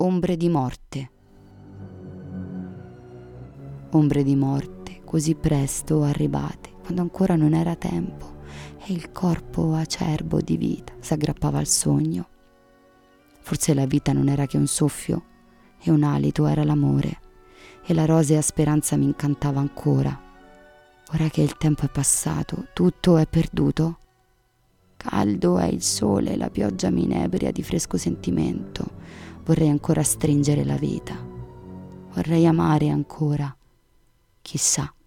Ombre di morte. Ombre di morte così presto arrivate, quando ancora non era tempo e il corpo acerbo di vita s'aggrappava al sogno. Forse la vita non era che un soffio e un alito era l'amore, e la rosea speranza mi incantava ancora. Ora che il tempo è passato, tutto è perduto. Caldo è il sole, la pioggia mi inebria di fresco sentimento. Vorrei ancora stringere la vita, vorrei amare ancora. Chissà.